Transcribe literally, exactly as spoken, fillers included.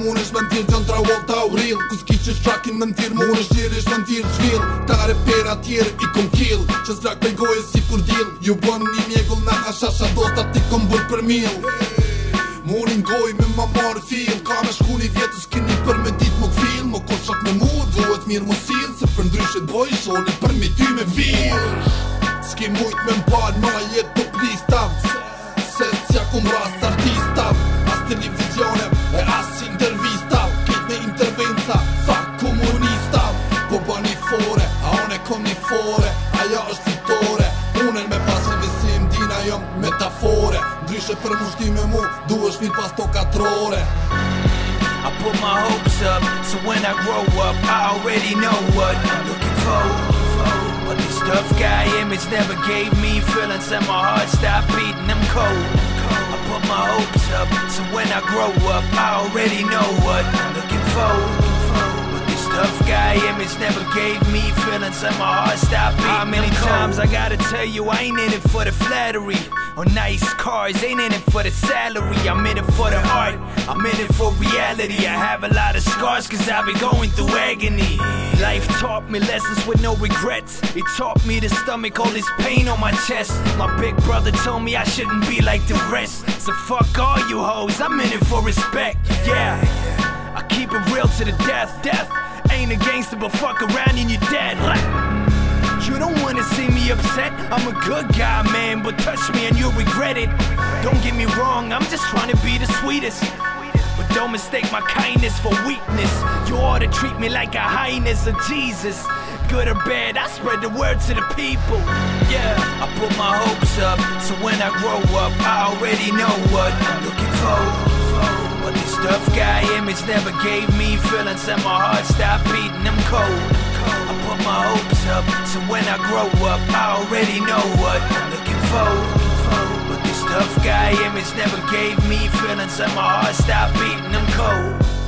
Mun është me ndirë gjën trawol ta u ril Kus ki që shtrakin me ndirë Mun është gjirë është me ndirë gjvil Tare pera tjerë i kom kill Që zrak me gojë si kur dil Ju bën një mjegull na hashasha dosta ti kom bërë për mil Murin goj me ma marë fil Ka me shku një vjetës kini për me dit më këfil Më koshak me mu, duhet mirë më sil Se për ndryshet boj shoni për mi ty me vir S'ki mujt me m'pal ma jet të plistav Se s'ja kum rast artistav As televizione e as intervistav Kit me intervenca, fak komunistav Po bani fore, a one kom një fore Aja është fitore Unen me pasë visim, dina jom metafore Ndryshe për mu shti me mu, du është mirë pas to katrore I put my hopes up, so when I grow up I already know what I'm looking for But this tough guy image never gave me feelings And my heart stopped beating, I'm cold I put my hopes up, so when I grow up I already know what I'm looking for But this tough guy image never gave me feelings And my heart stopped beating, How many times I gotta tell you I ain't in it for the flattery Or nice cars, ain't in it for the salary I'm in it for the art, I'm in it for reality I have a lot of scars cause I've been going through agony Life taught me lessons with no regrets It taught me to stomach all this pain on my chest My big brother told me I shouldn't be like the rest So fuck all you hoes, I'm in it for respect, yeah I keep it real to the death, death Ain't a gangster but fuck around and you're dead You don't wanna see me upset I'm a good guy, man, but touch me and you'll regret it Don't get me wrong, I'm just trying to be the sweetest But don't mistake my kindness for weakness You ought to treat me like a highness of Jesus Good or bad, I spread the word to the people Yeah, I put my hopes up So when I grow up, I already know what I'm looking for But this tough guy image never gave me feelings And my heart stopped beating, I'm cold I put my hopes up, so when I grow up I already know what I'm looking for But this tough guy image never gave me feelings And my heart stopped beating, I'm cold